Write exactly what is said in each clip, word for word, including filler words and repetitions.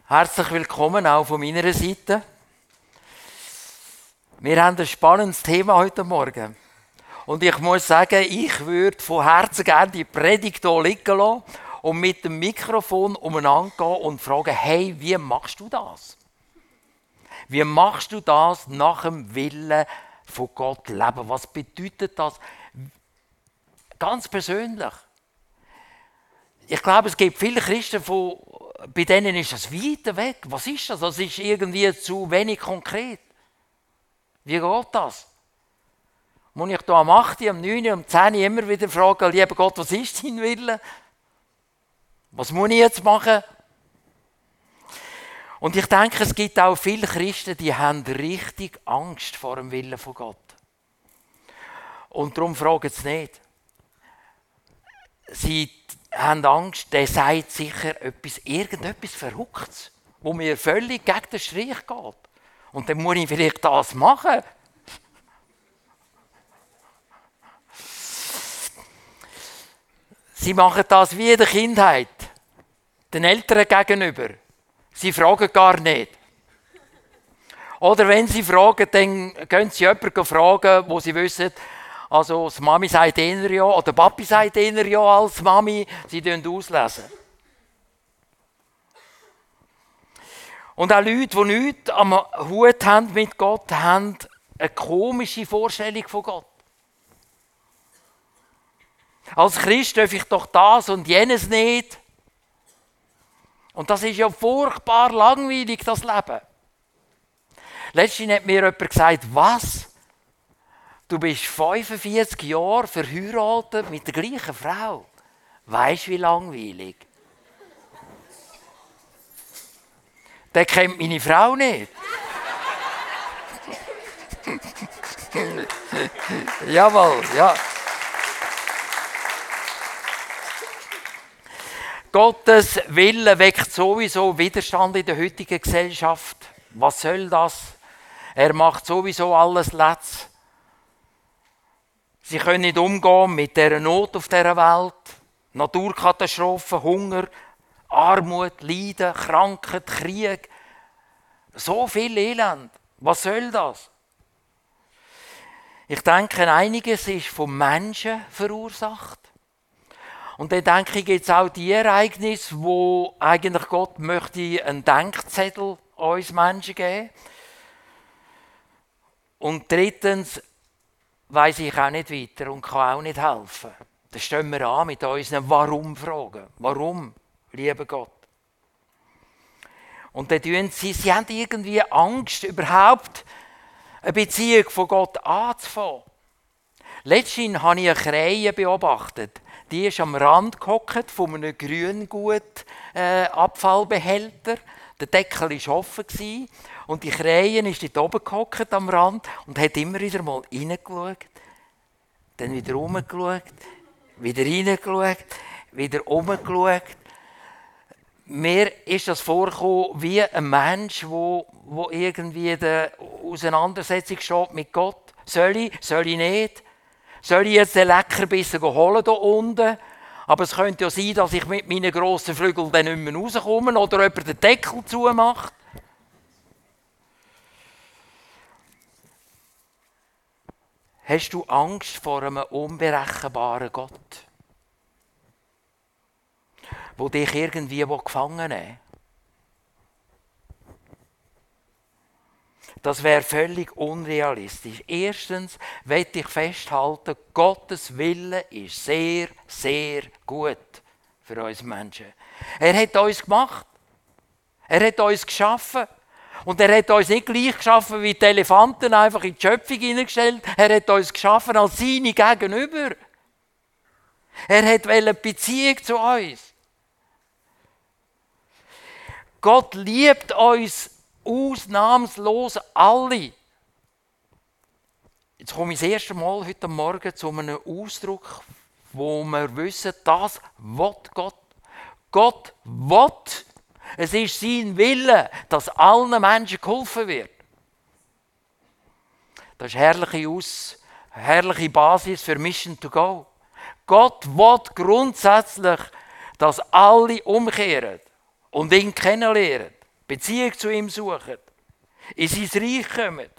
Herzlich willkommen auch von meiner Seite. Wir haben ein spannendes Thema heute Morgen. Und ich muss sagen, ich würde von Herzen gerne die Predigt hier liegen lassen und mit dem Mikrofon umeinander gehen und fragen, hey, wie machst du das? Wie machst du das nach dem Willen von Gott leben? Was bedeutet das ganz persönlich? Ich glaube, es gibt viele Christen, von, bei denen ist das weit weg. Was ist das? Das ist irgendwie zu wenig konkret. Wie geht das? Muss ich da am acht, am neun, am zehn immer wieder fragen, lieber Gott, was ist dein Wille? Was muss ich jetzt machen? Und ich denke, es gibt auch viele Christen, die haben richtig Angst vor dem Willen von Gott. Und darum fragen sie nicht. Sie haben Angst, der sagt sicher etwas, irgendetwas Verrücktes, wo mir völlig gegen den Strich geht. Und dann muss ich vielleicht das machen. Sie machen das wie in der Kindheit, den Eltern gegenüber. Sie fragen gar nicht. Oder wenn sie fragen, dann gehen sie jemanden fragen, wo sie wissen, also die Mami sagt eher ja, oder Papi sagt eher ja als Mami, sie auslesen. Und auch Leute, die nichts am Hut haben mit Gott, haben eine komische Vorstellung von Gott. Als Christ darf ich doch das und jenes nicht. Und das ist ja furchtbar langweilig, das Leben. Letztens hat mir jemand gesagt, was? Du bist fünfundvierzig Jahre verheiratet mit der gleichen Frau. Weisst du, wie langweilig? Der kennt meine Frau nicht. Jawohl, ja. Gottes Wille weckt sowieso Widerstand in der heutigen Gesellschaft. Was soll das? Er macht sowieso alles letzt. Sie können nicht umgehen mit dieser Not auf dieser Welt. Naturkatastrophen, Hunger, Armut, Leiden, Krankheit, Krieg. So viel Elend. Was soll das? Ich denke, einiges ist vom Menschen verursacht. Und dann denke ich, gibt es auch die Ereignisse, wo eigentlich Gott möchte einen Denkzettel uns Menschen geben. Und drittens weiss ich auch nicht weiter und kann auch nicht helfen. Da stehen wir an mit unseren Warum-Fragen. Warum, lieber Gott? Und dann tun sie, sie haben irgendwie Angst, überhaupt eine Beziehung von Gott anzufangen. Letztens habe ich eine Krähe beobachtet. Die ist am Rand gehockt von einem Grüngut-Abfallbehälter. Äh, Der Deckel war offen und die Krähe ist dort oben gehockt am Rand und hat immer wieder mal reingeschaut, dann wieder rumgeschaut, wieder reingeschaut, wieder rumgeschaut. Mir ist das vorgekommen wie ein Mensch, der wo, wo irgendwie in der Auseinandersetzung steht mit Gott. Soll ich, soll ich nicht? Soll ich jetzt den Leckerbissen holen hier unten? Aber es könnte ja sein, dass ich mit meinen grossen Flügeln dann nicht mehr rauskomme oder jemand den Deckel zumacht. Hast du Angst vor einem unberechenbaren Gott, der dich irgendwie gefangen nehmen? Das wäre völlig unrealistisch. Erstens möchte ich festhalten, Gottes Wille ist sehr, sehr gut für uns Menschen. Er hat uns gemacht. Er hat uns geschaffen. Und er hat uns nicht gleich geschaffen wie die Elefanten, einfach in die Schöpfung hineingestellt. Er hat uns geschaffen als seine Gegenüber. Er hat eine Beziehung zu uns. Gott liebt uns ausnahmslos alle. Jetzt komme ich das erste Mal heute Morgen zu einem Ausdruck, wo wir wissen, das will Gott. Gott will. Es ist sein Wille, dass allen Menschen geholfen wird. Das ist eine herrliche, Aus, herrliche Basis für Mission to Go. Gott will grundsätzlich, dass alle umkehren und ihn kennenlernen. Beziehung zu ihm suchen, in sein Reich kommen.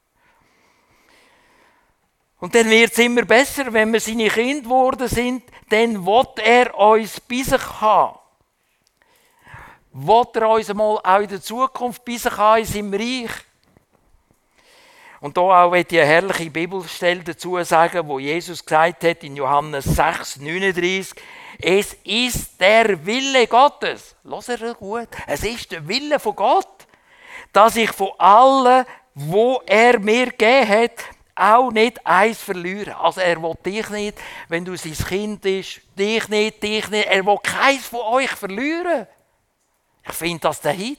Und dann wird es immer besser, wenn wir seine Kinder geworden sind, dann will er uns bei sich haben. Will er uns einmal auch in der Zukunft bei sich haben, in seinem Reich. Und da auch möchte ich eine herrliche Bibelstelle dazu sagen, wo Jesus gesagt hat in Johannes sechs, neununddreißig, es ist der Wille Gottes. Hört ihr gut? Es ist der Wille von Gott, dass ich von allen, wo er mir gegeben hat, auch nicht eins verliere. Also er will dich nicht, wenn du sein Kind bist, dich nicht, dich nicht. Er will keins von euch verlieren. Ich finde das der Hit.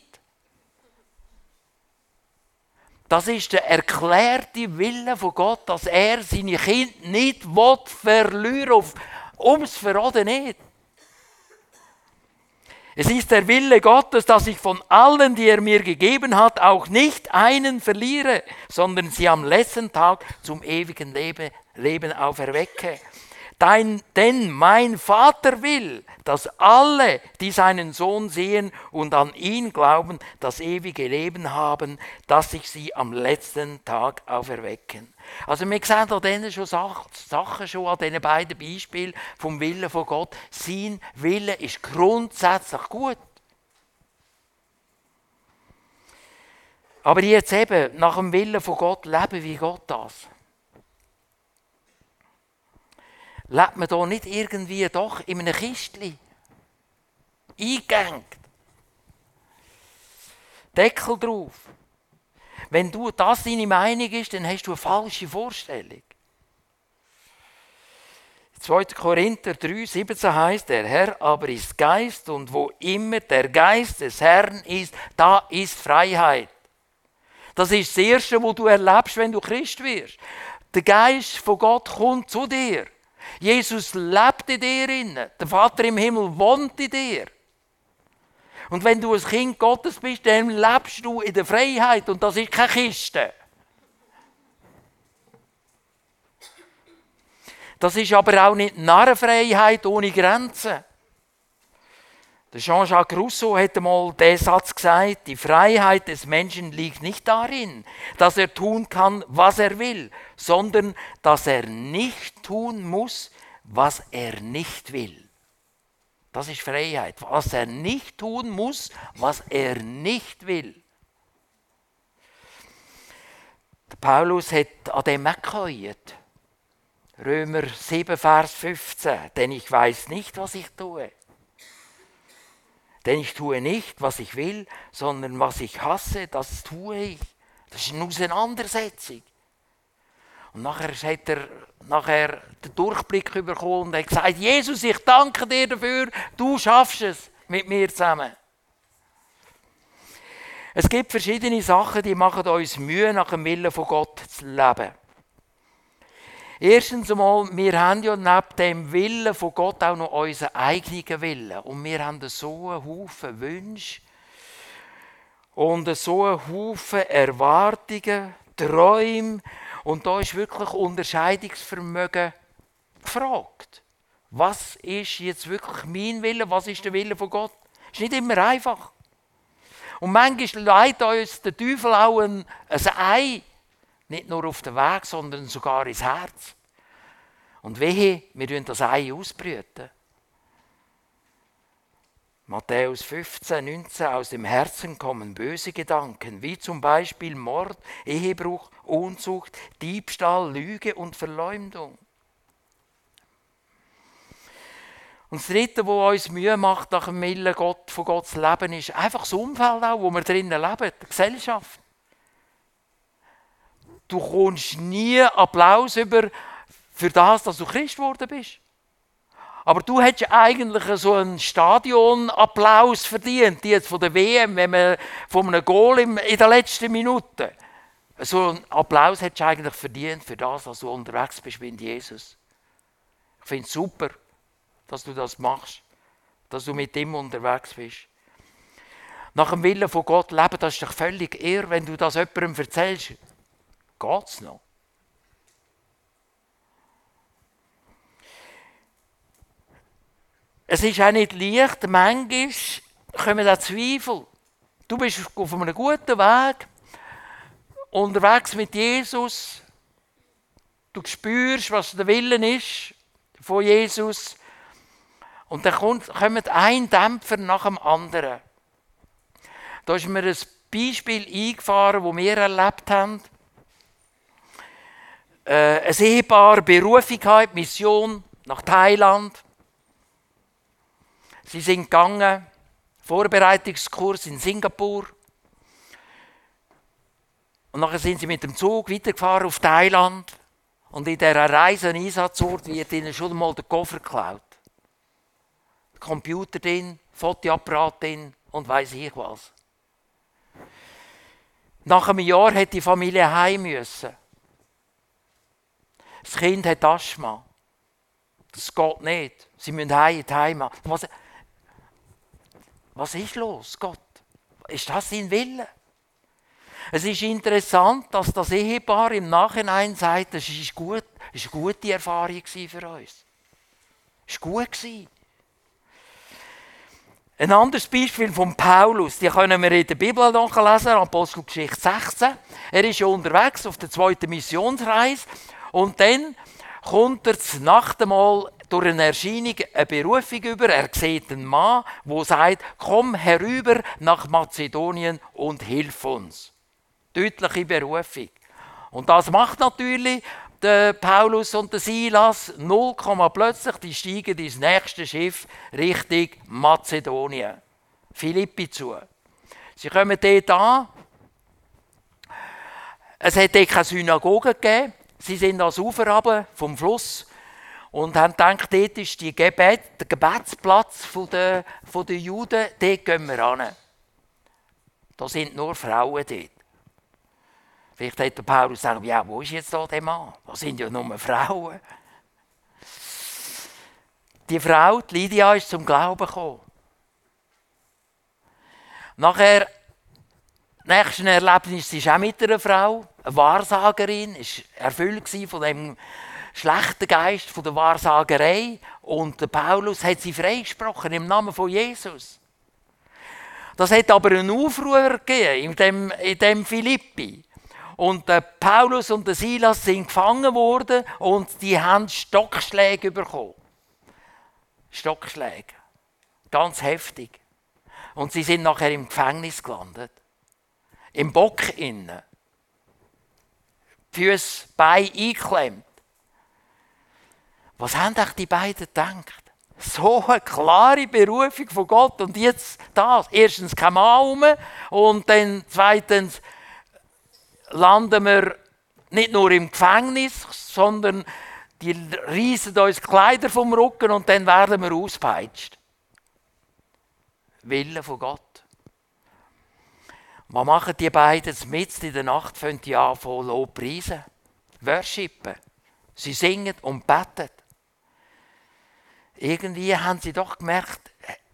Das ist der erklärte Wille von Gott, dass er seine Kinder nicht verlieren will, ums Verraten nicht. Es ist der Wille Gottes, dass ich von allen, die er mir gegeben hat, auch nicht einen verliere, sondern sie am letzten Tag zum ewigen Leben auferwecke. Dein, denn mein Vater will, dass alle, die seinen Sohn sehen und an ihn glauben, das ewige Leben haben, dass sich sie am letzten Tag auferwecken. Also wir sehen an diesen schon Sachen, schon an diesen beiden Beispielen vom Willen von Gott. Sein Wille ist grundsätzlich gut. Aber jetzt eben, nach dem Willen von Gott leben wie Gott das. Lebt man da nicht irgendwie doch in einem Kistchen? Eingegangen. Deckel drauf. Wenn du das deine Meinung ist, dann hast du eine falsche Vorstellung. zweiter Korinther drei, siebzehn heißt, der Herr aber ist Geist und wo immer der Geist des Herrn ist, da ist Freiheit. Das ist das Erste, was du erlebst, wenn du Christ wirst. Der Geist von Gott kommt zu dir. Jesus lebt in dir. Der Vater im Himmel wohnt in dir. Und wenn du ein Kind Gottes bist, dann lebst du in der Freiheit. Und das ist keine Kiste. Das ist aber auch nicht Narrenfreiheit ohne Grenzen. Der Jean-Jacques Rousseau hat einmal den Satz gesagt, die Freiheit des Menschen liegt nicht darin, dass er tun kann, was er will, sondern dass er nicht tun muss, was er nicht will. Das ist Freiheit, was er nicht tun muss, was er nicht will. Der Paulus hat an dem gekäuert. Römer sieben, Vers fünfzehn, denn ich weiß nicht, was ich tue. Denn ich tue nicht, was ich will, sondern was ich hasse, das tue ich. Das ist eine Auseinandersetzung. Und nachher hat er nachher den Durchblick bekommen und hat gesagt, Jesus, ich danke dir dafür, du schaffst es mit mir zusammen. Es gibt verschiedene Sachen, die machen uns Mühe, nach dem Willen von Gott zu leben. Erstens einmal, wir haben ja neben dem Willen von Gott auch noch unseren eigenen Willen. Und wir haben so einen Haufen Wünsche und so einen Haufen Erwartungen, Träume. Und da ist wirklich Unterscheidungsvermögen gefragt. Was ist jetzt wirklich mein Wille, was ist der Wille von Gott? Das ist nicht immer einfach. Und manchmal leitet uns der Teufel auch ein, ein Ei, nicht nur auf den Weg, sondern sogar ins Herz. Und wehe, wir brüten das Ei ausbrüten. Matthäus fünfzehn, neunzehn, aus dem Herzen kommen böse Gedanken, wie zum Beispiel Mord, Ehebruch, Unzucht, Diebstahl, Lüge und Verleumdung. Und das Dritte, was uns Mühe macht, nach dem Willen Gott, von Gott zu leben, ist einfach das Umfeld, auch, wo wir drinnen leben, die Gesellschaft. Du kommst nie Applaus über für das, dass du Christ geworden bist. Aber du hättest eigentlich so einen Stadionapplaus verdient, jetzt von der W M, wenn man von einem Goal in der letzten Minute. So einen Applaus hättest du eigentlich verdient für das, dass du unterwegs bist mit Jesus. Ich finde es super, dass du das machst, dass du mit ihm unterwegs bist. Nach dem Willen von Gott leben, das ist doch völlig irre, wenn du das jemandem erzählst. Geht's noch? Es ist auch nicht leicht, manchmal kommen da Zweifel. Du bist auf einem guten Weg, unterwegs mit Jesus. Du spürst, was der Wille ist von Jesus. Und dann kommt, kommt ein Dämpfer nach dem anderen. Da ist mir ein Beispiel eingefahren, das wir erlebt haben. Äh, ein Ehepaar, Berufung, Mission nach Thailand. Sie sind gegangen, Vorbereitungskurs in Singapur. Und nachher sind sie mit dem Zug weitergefahren auf Thailand. Und in dieser Reise, Einsatzort, wird ihnen schon mal der Koffer geklaut. Der Computer drin, Fotoapparat drin und weiss ich was. Nach einem Jahr hätte die Familie heim müssen. Das Kind hat Asthma. Das geht nicht. Sie müssen heim in die Heimat. Was, was ist los, Gott? Ist das sein Wille? Es ist interessant, dass das Ehepaar im Nachhinein sagt, es ist gut, es war eine gute Erfahrung für uns. Es war gut. Ein anderes Beispiel von Paulus, die können wir in der Bibel nachlesen, Apostelgeschichte sechzehn. Er ist ja unterwegs auf der zweiten Missionsreise und dann kommt er nach dem Mal durch eine Erscheinung eine Berufung über. Er sieht einen Mann, der sagt, komm herüber nach Mazedonien und hilf uns. Deutliche Berufung. Und das macht natürlich der Paulus und der Silas null, plötzlich, die steigen ins nächste Schiff Richtung Mazedonien, Philippi zu. Sie kommen dort an. Es hat dort keine Synagoge gegeben. Sie sind ans Ufer runter vom Fluss und haben gedacht, dort ist die Gebet, der Gebetsplatz der, der Juden, dort gehen wir hin. Da sind nur Frauen dort. Vielleicht hat der Paulus gesagt, ja, wo ist jetzt da der Mann? Da sind ja nur Frauen. Die Frau, die Lydia, ist zum Glauben gekommen. Nachher, nächstes Erlebnis ist auch mit einer Frau, eine Wahrsagerin, ist erfüllt von dem schlechten Geist, von der Wahrsagerei. Und der Paulus hat sie freigesprochen im Namen von Jesus. Das hat aber einen Aufruhr gegeben in dem, in dem Philippi. Und der Paulus und der Silas sind gefangen worden und die haben Stockschläge bekommen. Stockschläge. Ganz heftig. Und sie sind nachher im Gefängnis gelandet. Im Bock innen. Fürs Bein eingeklemmt. Was haben euch die beiden gedacht? So eine klare Berufung von Gott und jetzt das. Erstens kein Mann rum und dann zweitens landen wir nicht nur im Gefängnis, sondern die reissen uns Kleider vom Rücken und dann werden wir ausgepeitscht. Wille von Gott. Was machen die beiden mitten in der Nacht? Fangen die an von Lobpreisen, worshipen. Sie singen und beten. Irgendwie haben sie doch gemerkt,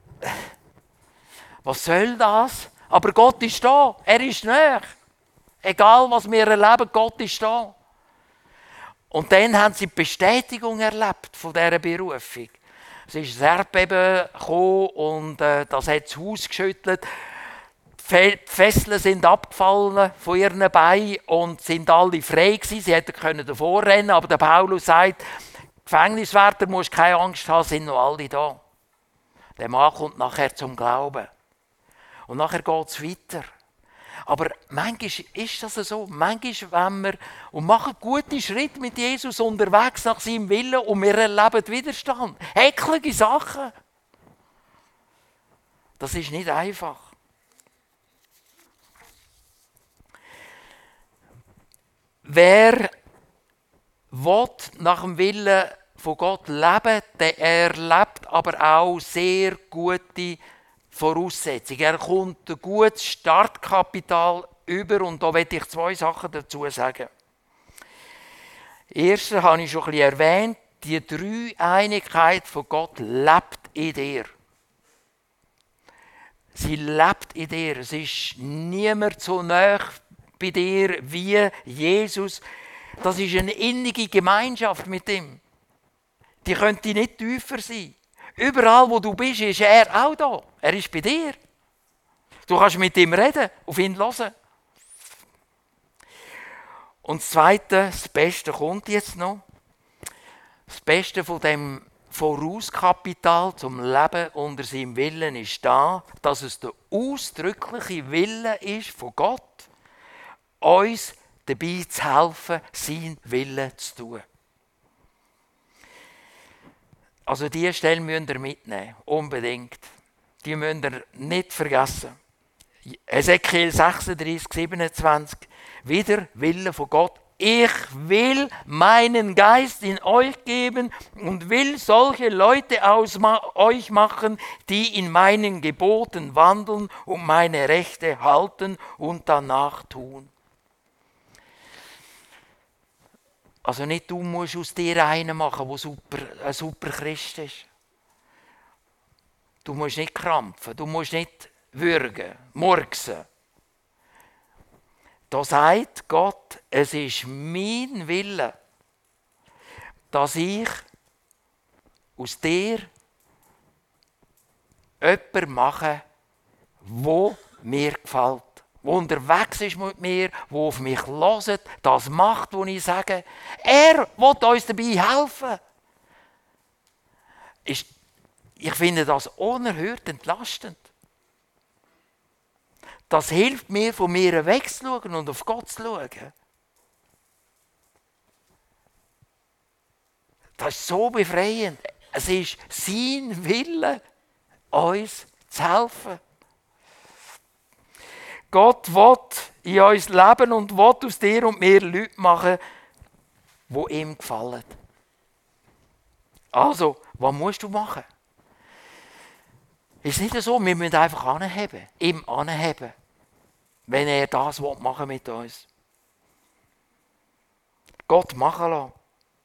was soll das? Aber Gott ist da, er ist näher. Egal, was wir erleben, Gott ist da. Und dann haben sie die Bestätigung erlebt von dieser Berufung. Es ist ein Erdbeben gekommen und äh, das hat das Haus geschüttelt. Die Fesseln sind abgefallen von ihren Beinen und sind alle frei gewesen. Sie hätten davor rennen können, aber der Paulus sagt, Gefängniswärter, musst keine Angst haben, sind noch alle da. Der Mann kommt nachher zum Glauben. Und nachher geht es weiter. Aber manchmal ist das so. Manchmal, wenn wir und machen gute Schritte mit Jesus unterwegs nach seinem Willen und wir erleben Widerstand. Hecklige Sachen. Das ist nicht einfach. Wer will nach dem Willen von Gott leben, der erlebt aber auch sehr gute Voraussetzungen. Er kommt ein gutes Startkapital über und da möchte ich zwei Sachen dazu sagen. Erstens habe ich schon ein bisschen erwähnt, die Dreieinigkeit von Gott lebt in dir. Sie lebt in dir. Es ist niemand so nah bei dir wie Jesus. Das ist eine innige Gemeinschaft mit ihm. Die könnte nicht tiefer sein. Überall, wo du bist, ist er auch da. Er ist bei dir. Du kannst mit ihm reden, auf ihn hören. Und das Zweite, das Beste kommt jetzt noch. Das Beste von dem Vorauskapital zum Leben unter seinem Willen ist da, dass es der ausdrückliche Wille ist von Gott, uns dabei zu helfen, seinen Willen zu tun. Also diese Stelle müsst ihr mitnehmen, unbedingt. Die müsst ihr nicht vergessen. Ezekiel sechsunddreißig, siebenundzwanzig. Wieder Wille von Gott. Ich will meinen Geist in euch geben und will solche Leute aus euch machen, die in meinen Geboten wandeln und meine Rechte halten und danach tun. Also nicht du musst aus dir einen machen, der super, ein super Christ ist. Du musst nicht krampfen, du musst nicht würgen, murksen. Da sagt Gott, es ist mein Wille, dass ich aus dir jemanden mache, der mir gefällt, der unterwegs ist mit mir, der auf mich hört, das macht, was ich sage. Er will uns dabei helfen. Ich finde das unerhört entlastend. Das hilft mir, von mir wegzuschauen und auf Gott zu schauen. Das ist so befreiend. Es ist sein Wille, uns zu helfen. Gott will in uns leben und will aus dir und mir Leute machen, die ihm gefallen. Also, was musst du machen? Es ist nicht so, wir müssen einfach anheben, ihm anheben, wenn er das machen mit uns. Gott machen lassen.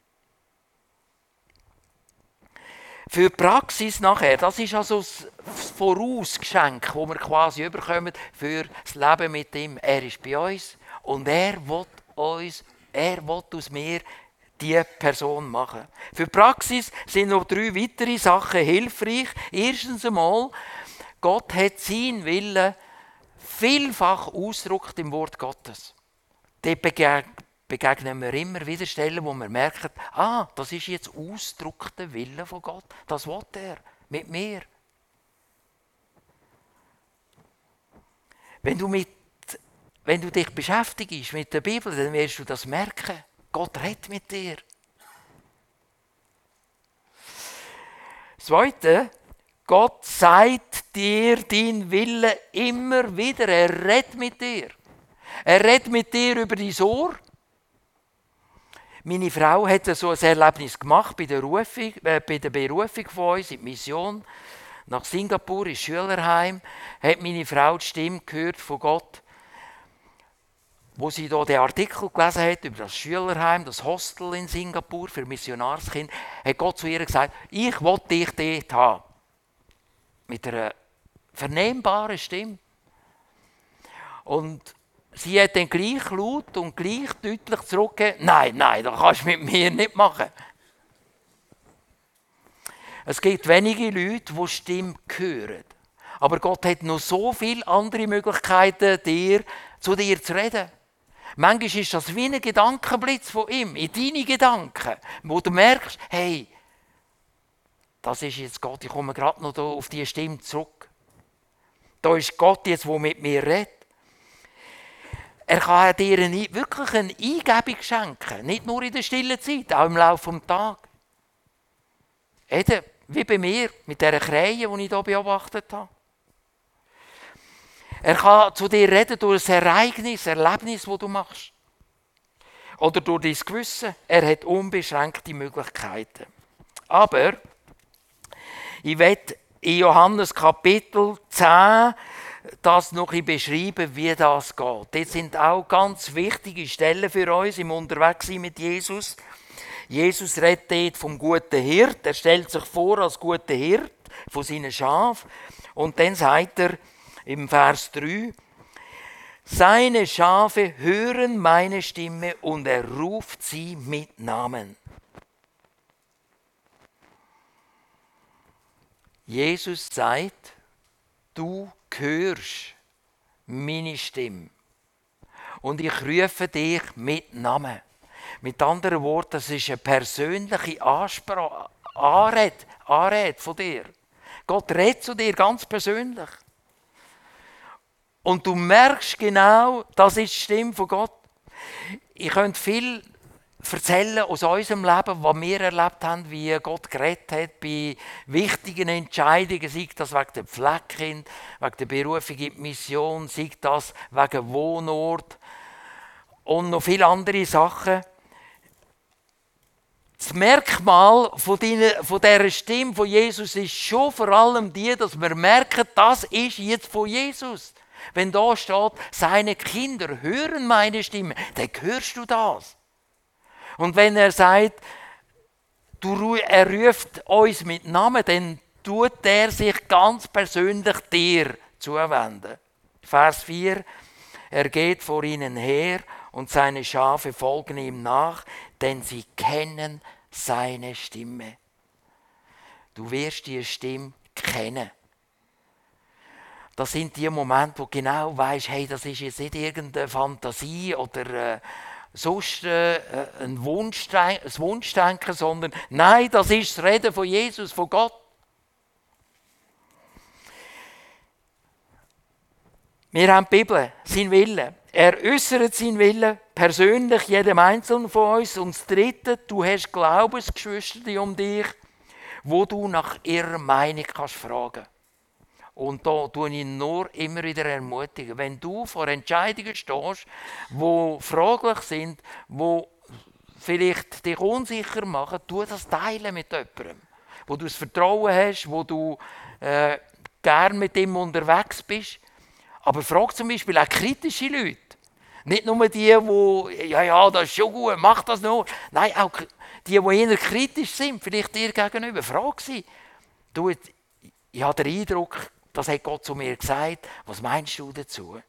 Für die Praxis nachher, das ist also das Vorausgeschenk, das wir quasi bekommen für das Leben mit ihm. Er ist bei uns und er will uns, er will aus mir diese Person machen. Für die Praxis sind noch drei weitere Sachen hilfreich. Erstens einmal, Gott hat seinen Willen vielfach ausgedrückt im Wort Gottes. Dort begegnen wir immer wieder Stellen, wo wir merken, ah, das ist jetzt Ausdruck der Wille von Gott. Das will er mit mir. Wenn du, mit, wenn du dich beschäftigst mit der Bibel, dann wirst du das merken. Gott redet mit dir. Zweite, Gott sagt dir deinen Willen immer wieder. Er redet mit dir. Er redet mit dir über dein Ohr. Meine Frau hat so ein Erlebnis gemacht bei der, Rufung, äh, bei der Berufung von uns in die Mission. Nach Singapur, ins Schülerheim, hat meine Frau die Stimme gehört von Gott, wo sie da den Artikel gelesen hat über das Schülerheim, das Hostel in Singapur für Missionarskinder, hat Gott zu ihr gesagt, ich will dich dort haben. Mit einer vernehmbaren Stimme. Und sie hat dann gleich laut und gleich deutlich zurückgegeben, nein, nein, das kannst du mit mir nicht machen. Es gibt wenige Leute, die Stimme hören. Aber Gott hat noch so viele andere Möglichkeiten, dir, zu dir zu reden. Manchmal ist das wie ein Gedankenblitz von ihm, in deine Gedanken, wo du merkst, hey, das ist jetzt Gott, ich komme gerade noch auf diese Stimme zurück. Da ist Gott jetzt, der mit mir redet. Er kann dir eine, wirklich eine Eingebung schenken, nicht nur in der stillen Zeit, auch im Laufe des Tages. Eben, wie bei mir, mit dieser Krähe, die ich hier beobachtet habe. Er kann zu dir reden durch ein Ereignis, ein Erlebnis, das du machst. Oder durch dein Gewissen. Er hat unbeschränkte Möglichkeiten. Aber ich werde in Johannes Kapitel zehn das noch ein bisschen beschreiben, wie das geht. Das sind auch ganz wichtige Stellen für uns im Unterwegssein mit Jesus. Jesus redet dort vom guten Hirt. Er stellt sich vor als guter Hirt von seinen Schafen. Und dann sagt er im Vers drei, seine Schafe hören meine Stimme und er ruft sie mit Namen. Jesus sagt, du gehörst meine Stimme. Und ich rufe dich mit Namen. Mit anderen Worten, das ist eine persönliche Ansprache, Anrede, Anrede von dir. Gott redet zu dir ganz persönlich. Und du merkst genau, das ist die Stimme von Gott. Ich könnte viel erzählen aus unserem Leben, was wir erlebt haben, wie Gott geredet hat bei wichtigen Entscheidungen, sei das wegen dem Pflegekind, wegen der Berufung in die Mission, sei das wegen Wohnort und noch viele andere Sachen. Das Merkmal von, deiner, von dieser Stimme von Jesus ist schon vor allem die, dass wir merken, das ist jetzt von Jesus. Wenn da steht, seine Kinder hören meine Stimme, dann hörst du das. Und wenn er sagt, du, er ruft uns mit Namen, dann tut er sich ganz persönlich dir zuwenden. Vers vier, er geht vor ihnen her und seine Schafe folgen ihm nach, denn sie kennen seine Stimme. Du wirst die Stimme kennen. Das sind die Momente, wo du genau weisst, hey, das ist jetzt nicht irgendeine Fantasie oder äh, sonst äh, ein, Wunschdenken, ein Wunschdenken, sondern nein, das ist das Reden von Jesus, von Gott. Wir haben die Bibel, sein Wille. Er äußert seinen Willen persönlich jedem Einzelnen von uns. Und das Dritte, du hast Glaubensgeschwister um dich, wo du nach ihrer Meinung kannst fragen. Und da tue ich nur immer wieder ermutigen. Wenn du vor Entscheidungen stehst, die fraglich sind, die vielleicht dich unsicher machen, tu das teilen mit jemandem, wo du das Vertrauen hast, wo du äh, gern mit ihm unterwegs bist. Aber frag zum Beispiel auch kritische Leute. Nicht nur die, die, ja, ja, das ist schon gut, mach das nur. Nein, auch die, die eher kritisch sind, vielleicht dir gegenüber. Frag sie. Du, ich habe den Eindruck, das hat Gott zu mir gesagt. Was meinst du dazu?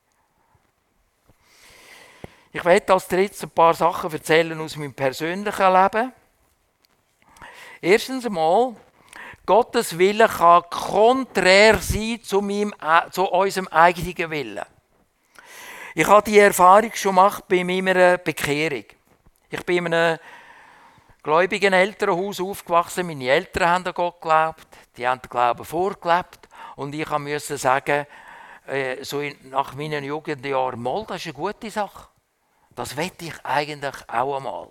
Ich werde als drittes ein paar Sachen erzählen aus meinem persönlichen Leben. Erstens einmal, Gottes Wille kann konträr sein zu, meinem, zu unserem eigenen Willen. Ich habe diese Erfahrung schon gemacht bei meiner Bekehrung. Ich bin in einem gläubigen Elternhaus aufgewachsen. Meine Eltern haben an Gott geglaubt. Die haben den Glauben vorgelebt. Und ich musste sagen, äh, so nach meinen Jugendjahren, mal, das ist eine gute Sache. Das wette ich eigentlich auch einmal.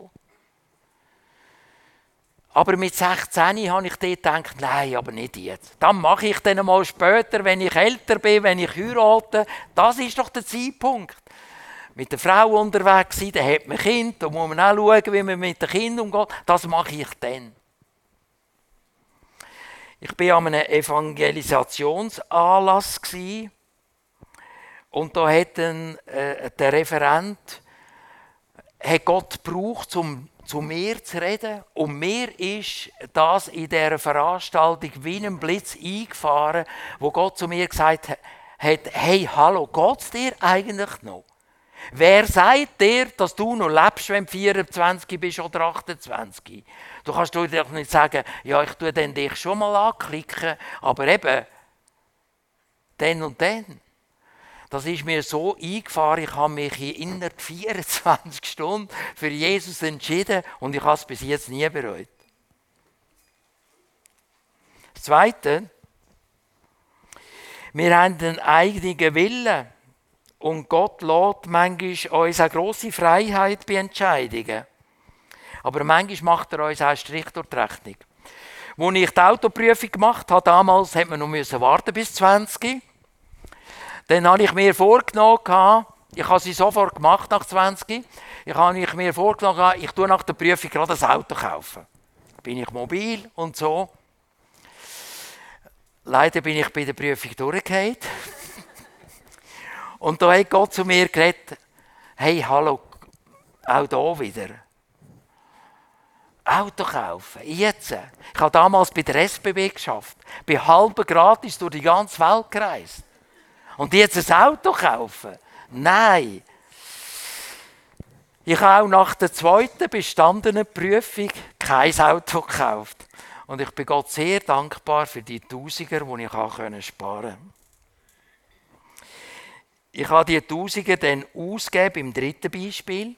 Aber mit sechzehn habe ich dort gedacht, nein, aber nicht jetzt. Das mache ich dann mal später, wenn ich älter bin, wenn ich heirate. Das ist doch der Zeitpunkt. Mit der Frau unterwegs sein, dann hat man Kind, da muss man auch schauen, wie man mit dem Kind umgeht. Das mache ich dann. Ich war an einem Evangelisationsanlass und da hat ein, äh, der Referent hat Gott gebraucht, um zu mir zu reden. Und mir ist das in dieser Veranstaltung wie ein Blitz eingefahren, wo Gott zu mir gesagt hat, hey, hallo, geht's dir eigentlich noch? Wer sagt dir, dass du noch lebst, wenn du vierundzwanzig bist oder achtundzwanzig? Du kannst dir doch nicht sagen, ja, ich tue dann dich schon mal anklicken, aber eben, dann und dann. Das ist mir so eingefahren, ich habe mich in innerhalb vierundzwanzig Stunden für Jesus entschieden und ich habe es bis jetzt nie bereut. Das Zweite, wir haben einen eigenen Willen und Gott lässt manchmal uns eine grosse Freiheit bei Entscheidungen. Aber manchmal macht er uns auch einen Strich durch die Rechnung. Als ich die Autoprüfung gemacht habe, damals musste man noch warten bis zwanzig. Dann habe ich mir vorgenommen, ich habe sie sofort gemacht nach zwanzig, ich habe mir vorgenommen, ich tue nach der Prüfung gerade ein Auto kaufen. Bin ich mobil und so. Leider bin ich bei der Prüfung durchgefallen. Und da hat Gott zu mir gesagt, hey, hallo, auch da wieder. Auto kaufen, jetzt. Ich habe damals bei der S B B geschafft, bin halb gratis durch die ganze Welt gereist. Und jetzt ein Auto kaufen? Nein. Ich habe auch nach der zweiten bestandenen Prüfung kein Auto gekauft. Und ich bin Gott sehr dankbar für die Tausiger, die ich sparen konnte. Ich habe die Tausende dann ausgegeben im dritten Beispiel.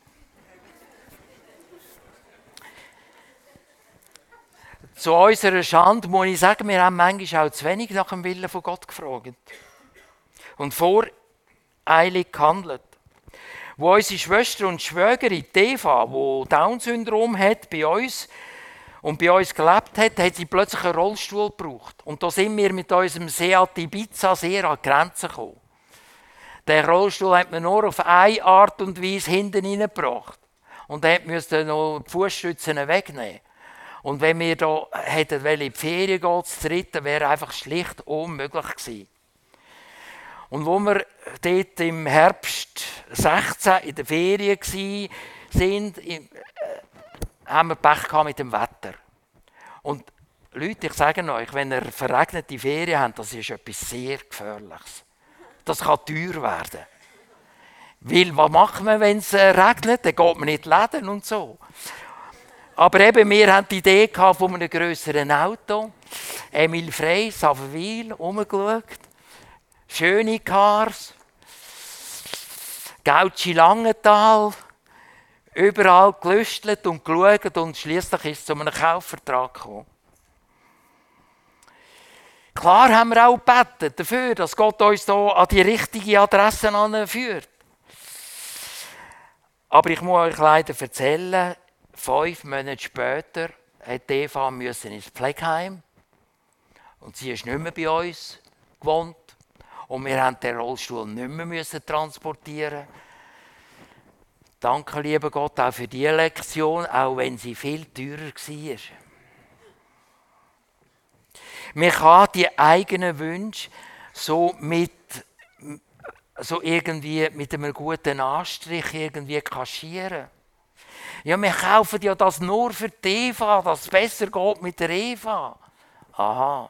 Zu unserer Schande muss ich sagen, wir haben manchmal auch zu wenig nach dem Willen von Gott gefragt. Und voreilig gehandelt. Wo unsere Schwester und Schwägerin, Eva, die Down-Syndrom hat, bei uns und bei uns gelebt hat, hat sie plötzlich einen Rollstuhl gebraucht. Und da sind wir mit unserem Seat Ibiza sehr an die Grenzen gekommen. Den Rollstuhl hat man nur auf eine Art und Weise hinten reingebracht. Und er musste noch die Fußstützen wegnehmen. Und wenn wir da hätten in die Ferien gehen, zu dritten, wäre einfach schlicht unmöglich gewesen. Und wo wir dort im Herbst sechzehn in der Ferien waren, äh, haben wir Pech gehabt mit dem Wetter. Und Leute, ich sage euch, wenn ihr verregnete Ferien habt, das ist etwas sehr Gefährliches. Das kann teuer werden. Weil, was macht man, wenn es regnet? Dann geht man nicht läden und so. Aber eben, wir hatten die Idee von einem grösseren Auto. Emil Frey, Savenwil, umgeschaut. Schöne Cars. Gautschi Langenthal. Überall gelüstelt und geschaut und schliesslich ist es zu einem Kaufvertrag gekommen. Klar haben wir auch gebetet dafür, dass Gott uns hier an die richtige Adresse anführt. Aber ich muss euch leider erzählen, fünf Monate später musste Eva ins Pflegeheim. Und sie ist nicht mehr bei uns gewohnt. Und wir mussten den Rollstuhl nicht mehr transportieren. Danke, lieber Gott, auch für diese Lektion, auch wenn sie viel teurer war. Man kann die eigenen Wünsche so mit so irgendwie mit einem guten Anstrich irgendwie kaschieren. Ja, wir kaufen ja das nur für die Eva, dass es besser geht mit der Eva. Aha.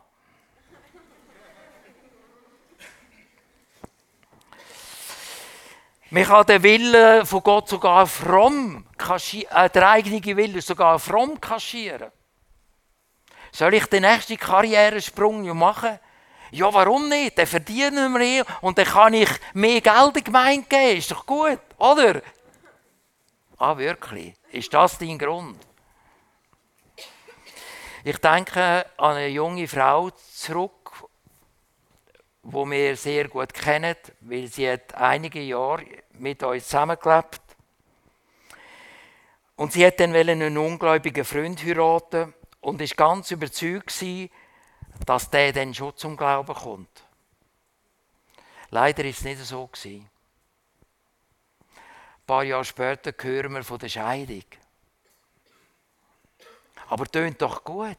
Man kann den Willen von Gott sogar fromm kaschieren, äh, der eigene Wille sogar fromm kaschieren. Soll ich den nächsten Karrieresprung machen? Ja, warum nicht? Dann verdienen wir mehr und dann kann ich mehr Geld in die Gemeinde geben. Ist doch gut, oder? Ah, wirklich? Ist das dein Grund? Ich denke an eine junge Frau zurück, die wir sehr gut kennen, weil sie hat einige Jahre mit uns zusammengelebt. Und sie hat dann einen ungläubigen Freund heiraten und war ganz überzeugt, dass der dann schon zum Glauben kommt. Leider war es nicht so. Ein paar Jahre später hören wir von der Scheidung. Aber tönt doch gut.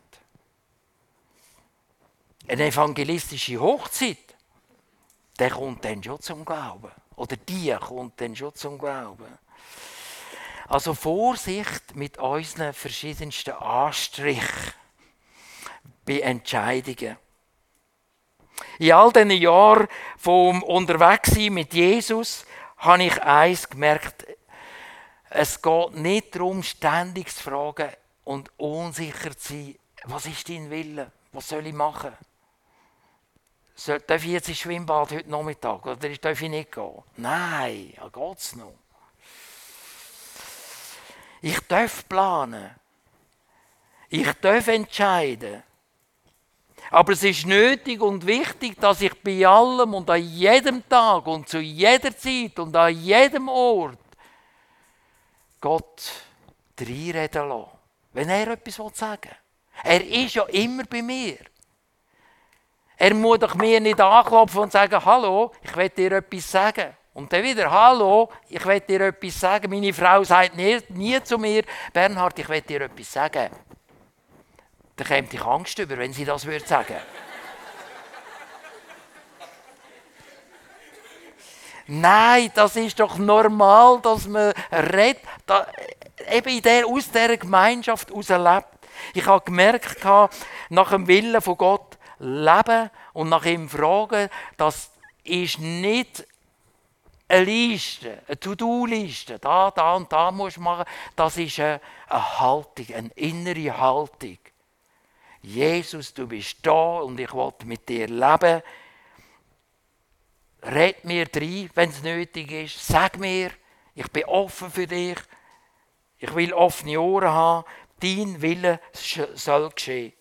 Eine evangelistische Hochzeit, der kommt dann schon zum Glauben. Oder die kommt dann schon zum Glauben. Also Vorsicht mit unseren verschiedensten Anstrichen bei Entscheidungen. In all diesen Jahren vom Unterwegssein mit Jesus habe ich eins gemerkt. Es geht nicht darum, ständig zu fragen und unsicher zu sein, was ist dein Wille, was soll ich machen? Soll, darf ich jetzt ins Schwimmbad heute Nachmittag oder darf ich nicht gehen? Nein, ja, geht's noch. Ich darf planen. Ich darf entscheiden. Aber es ist nötig und wichtig, dass ich bei allem und an jedem Tag und zu jeder Zeit und an jedem Ort Gott reinreden lasse. Wenn er etwas sagen will. Er ist ja immer bei mir. Er muss doch mir nicht anklopfen und sagen, hallo, ich will dir etwas sagen. Und dann wieder, hallo, ich will dir etwas sagen. Meine Frau sagt nie, nie zu mir, Bernhard, ich will dir etwas sagen. Dann käme ich Angst über, wenn sie das würde sagen. Nein, das ist doch normal, dass man redet, da, eben in der, aus dieser Gemeinschaft heraus lebt. Ich habe gemerkt, nach dem Willen von Gott leben und nach ihm fragen, das ist nicht eine Liste, eine To-Do-Liste, da, da und da musst du machen. Das ist eine, eine Haltung, eine innere Haltung. Jesus, du bist da und ich will mit dir leben. red mir rein, wenn es nötig ist. Sag mir, ich bin offen für dich. Ich will offene Ohren haben. Dein Wille soll geschehen.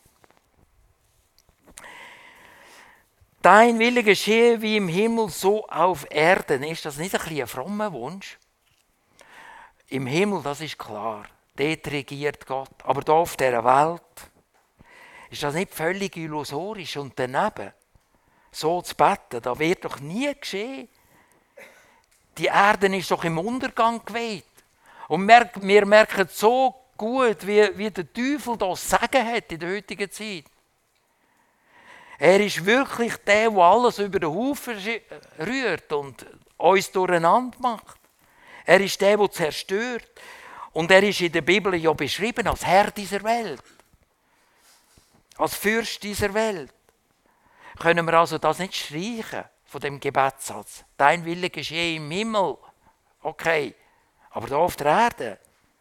Dein Wille geschehe wie im Himmel, so auf Erden. Ist das nicht ein bisschen ein frommer Wunsch? Im Himmel, das ist klar. Dort regiert Gott. Aber hier auf dieser Welt ist das nicht völlig illusorisch und daneben so zu beten, das wird doch nie geschehen. Die Erde ist doch im Untergang geweht. Und wir, wir merken so gut, wie, wie der Teufel das Sagen hat in der heutigen Zeit. Er ist wirklich der, der alles über den Haufen rührt und uns durcheinander macht. Er ist der, der zerstört. Und er ist in der Bibel ja beschrieben als Herr dieser Welt. Als Fürst dieser Welt. Können wir also das nicht streichen von dem Gebetssatz? Dein Wille geschehe im Himmel. Okay, aber da auf der Erde?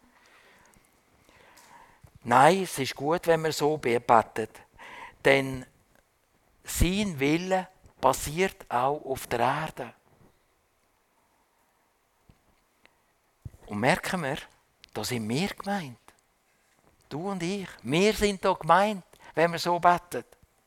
Nein, es ist gut, wenn wir so betet. Denn sein Wille passiert auch auf der Erde. Und merken wir, da sind wir gemeint. Du und ich. Wir sind da gemeint, wenn wir so beten.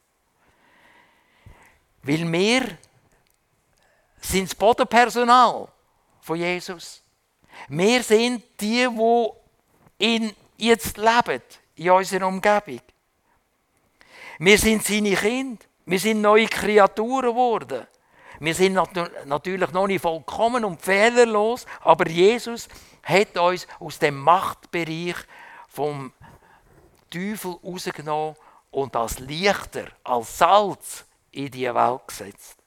Weil wir sind das Bodenpersonal von Jesus. Wir sind die, die ihn jetzt leben, in unserer Umgebung. Wir sind seine Kinder. Wir sind neue Kreaturen geworden. Wir sind nat- natürlich noch nicht vollkommen und fehlerlos, aber Jesus hat uns aus dem Machtbereich vom Teufel rausgenommen und als Lichter, als Salz in die Welt gesetzt.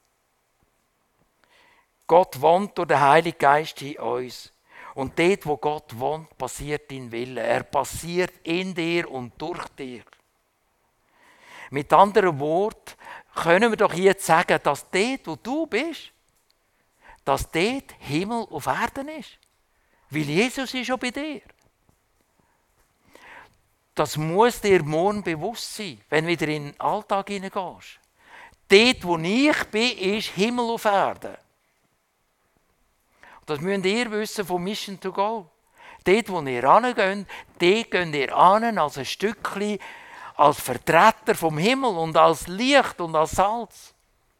Gott wohnt durch den Heiligen Geist in uns. Und dort, wo Gott wohnt, passiert dein Wille. Er passiert in dir und durch dich. Mit anderen Worten können wir doch jetzt sagen, dass dort, wo du bist, dass dort Himmel auf Erden ist. Weil Jesus ist schon bei dir. Das muss dir morgen bewusst sein, wenn du wieder in den Alltag hineingehst. Dort, wo ich bin, ist Himmel auf Erden. Das müsst ihr wissen von Mission to Go. Dort, wo ihr hingeht, dort geht ihr hin als ein Stückchen, als Vertreter vom Himmel und als Licht und als Salz.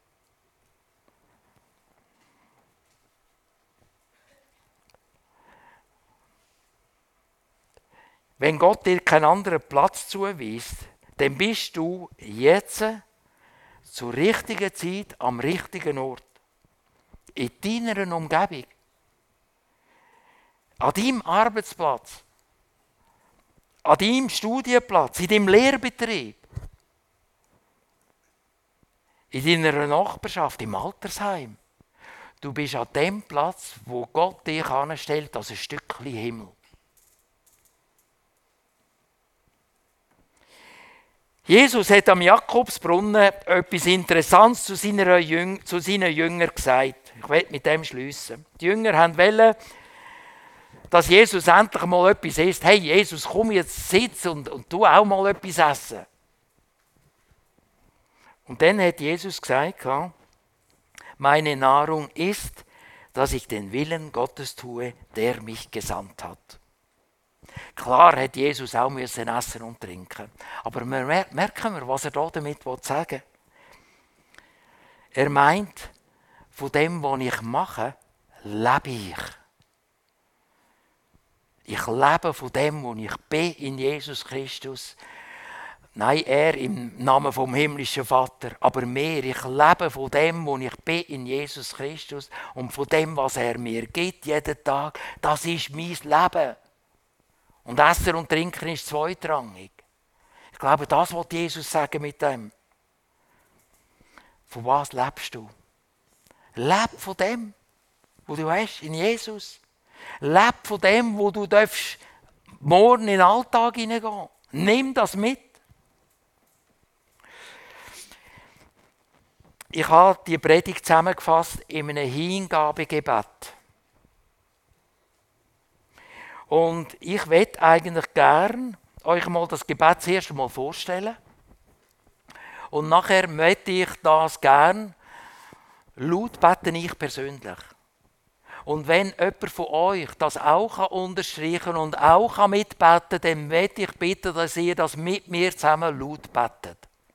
Wenn Gott dir keinen anderen Platz zuweist, dann bist du jetzt zur richtigen Zeit am richtigen Ort. In deiner Umgebung. An deinem Arbeitsplatz. An deinem Studienplatz. In deinem Lehrbetrieb. In deiner Nachbarschaft, im Altersheim. Du bist an dem Platz, wo Gott dich anstellt, als ein Stückchen Himmel. Jesus hat am Jakobsbrunnen etwas Interessantes zu seinen Jüngern, zu seinen Jüngern gesagt. Ich will mit dem schliessen. Die Jünger wollten, dass Jesus endlich mal etwas isst. Hey Jesus, komm jetzt, sitz und, und tu auch mal etwas essen. Und dann hat Jesus gesagt, meine Nahrung ist, dass ich den Willen Gottes tue, der mich gesandt hat. Klar hat Jesus auch müssen essen und trinken. Aber wir merken wir, was er damit sagen will. Er meint, von dem, was ich mache, lebe ich. Ich lebe von dem, was ich bin in Jesus Christus. Nein, er im Namen vom himmlischen Vater. Aber mehr, ich lebe von dem, was ich bin in Jesus Christus. Und von dem, was er mir gibt jeden Tag, das ist mein Leben. Und Essen und Trinken ist zweitrangig. Ich glaube, das will Jesus sagen mit dem. Von was lebst du? Leb von dem, was du hast in Jesus. Leb von dem, wo du darfst morgen in den Alltag hineingehen. Nimm das mit. Ich habe die Predigt zusammengefasst in einem Hingabegebet. Und ich möchte eigentlich gern euch mal das Gebet zuerst einmal vorstellen. Und nachher möchte ich das gern laut bete ich persönlich. Und wenn jemand von euch das auch unterstreichen kann und auch mitbeten kann, dann möchte ich bitten, dass ihr das mit mir zusammen laut betet.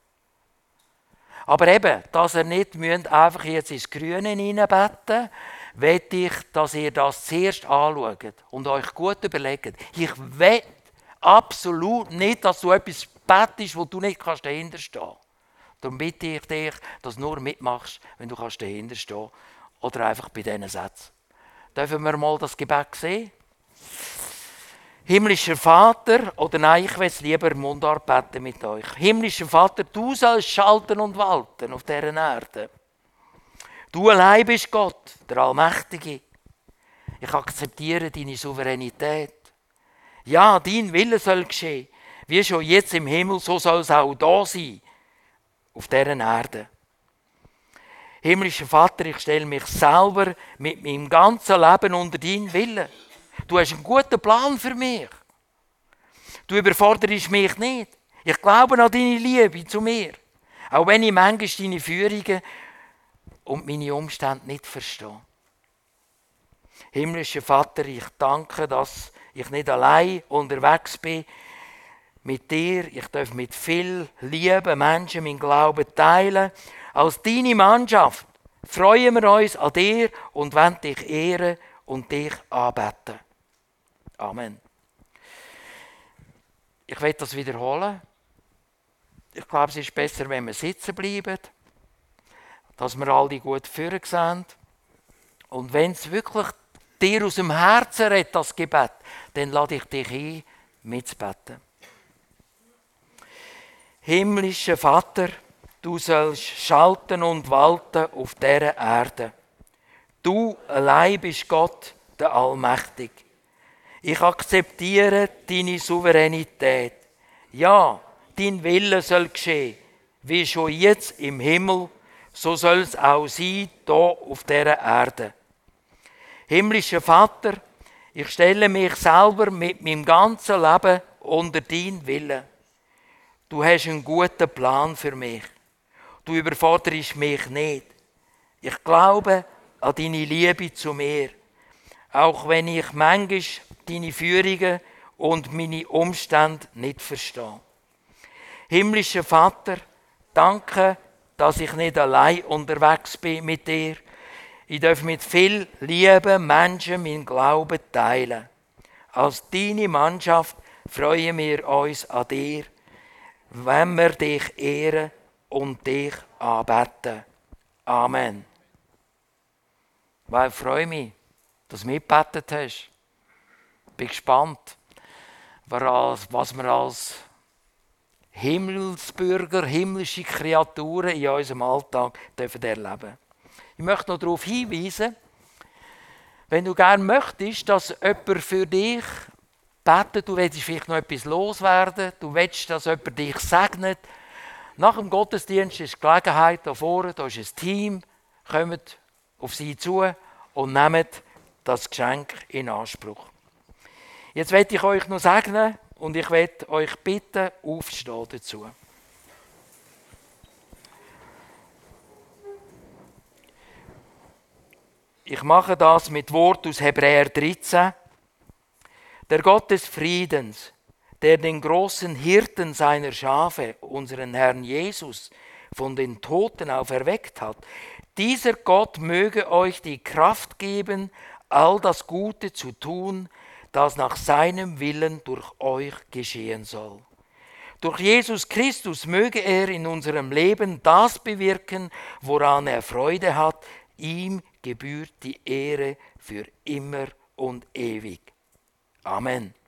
Aber eben, dass ihr nicht müsst einfach jetzt ins Grüne hineinbeten, möchte ich, dass ihr das zuerst anschaut und euch gut überlegt. Ich will absolut nicht, dass du etwas betest, wo du nicht dahinter stehen kannst. Darum bitte ich dich, dass du nur mitmachst, wenn du dahinter stehen kannst. Oder einfach bei diesen Sätzen. Dürfen wir mal das Gebet sehen? Himmlischer Vater, oder nein, ich will es lieber Mundart beten mit euch. Himmlischer Vater, du sollst schalten und walten auf dieser Erde. Du allein bist Gott, der Allmächtige. Ich akzeptiere deine Souveränität. Ja, dein Wille soll geschehen. Wie schon jetzt im Himmel, so soll es auch da sein, auf dieser Erde. Himmlischer Vater, ich stelle mich selber mit meinem ganzen Leben unter deinen Willen. Du hast einen guten Plan für mich. Du überforderst mich nicht. Ich glaube an deine Liebe zu mir. Auch wenn ich manchmal deine Führungen und meine Umstände nicht verstehe. Himmlischer Vater, ich danke, dass ich nicht allein unterwegs bin mit dir. Ich darf mit viel lieben Menschen meinen Glauben teilen. Als deine Mannschaft freuen wir uns an dir und wollen dich ehren und dich anbeten. Amen. Ich will das wiederholen. Ich glaube, es ist besser, wenn wir sitzen bleiben, dass wir alle gut führen sehen. Und wenn es wirklich dir aus dem Herzen redet, das Gebet, dann lade ich dich ein, mitzubeten. Himmlischer Vater, du sollst schalten und walten auf dieser Erde. Du allein bist Gott, der Allmächtige. Ich akzeptiere deine Souveränität. Ja, dein Wille soll geschehen, wie schon jetzt im Himmel, so soll es auch sein, hier auf dieser Erde. Himmlischer Vater, ich stelle mich selber mit meinem ganzen Leben unter deinen Willen. Du hast einen guten Plan für mich. Du überforderst mich nicht. Ich glaube an deine Liebe zu mir, auch wenn ich manchmal deine Führungen und meine Umstände nicht verstehe. Himmlischer Vater, danke, dass ich nicht allein unterwegs bin mit dir. Ich darf mit viel Liebe Menschen meinen Glauben teilen. Als deine Mannschaft freuen wir uns an dir, wenn wir dich ehren und dich anbeten. Amen. Weil ich freue mich, dass du mitgebetet hast. Ich bin gespannt, was wir als Himmelsbürger, himmlische Kreaturen in unserem Alltag erleben dürfen. Ich möchte noch darauf hinweisen, wenn du gerne möchtest, dass jemand für dich betet, du willst vielleicht noch etwas loswerden, du willst, dass jemand dich segnet. Nach dem Gottesdienst ist die Gelegenheit da vorne, da ist ein Team, kommt auf sie zu und nehmt das Geschenk in Anspruch. Jetzt werde ich euch noch segnen und ich werde euch bitten, aufzustehen dazu. Ich mache das mit Wort aus Hebräer dreizehn. Der Gott des Friedens, der den großen Hirten seiner Schafe, unseren Herrn Jesus, von den Toten auferweckt hat, dieser Gott möge euch die Kraft geben, all das Gute zu tun, das nach seinem Willen durch euch geschehen soll. Durch Jesus Christus möge er in unserem Leben das bewirken, woran er Freude hat. Ihm gebührt die Ehre für immer und ewig. Amen.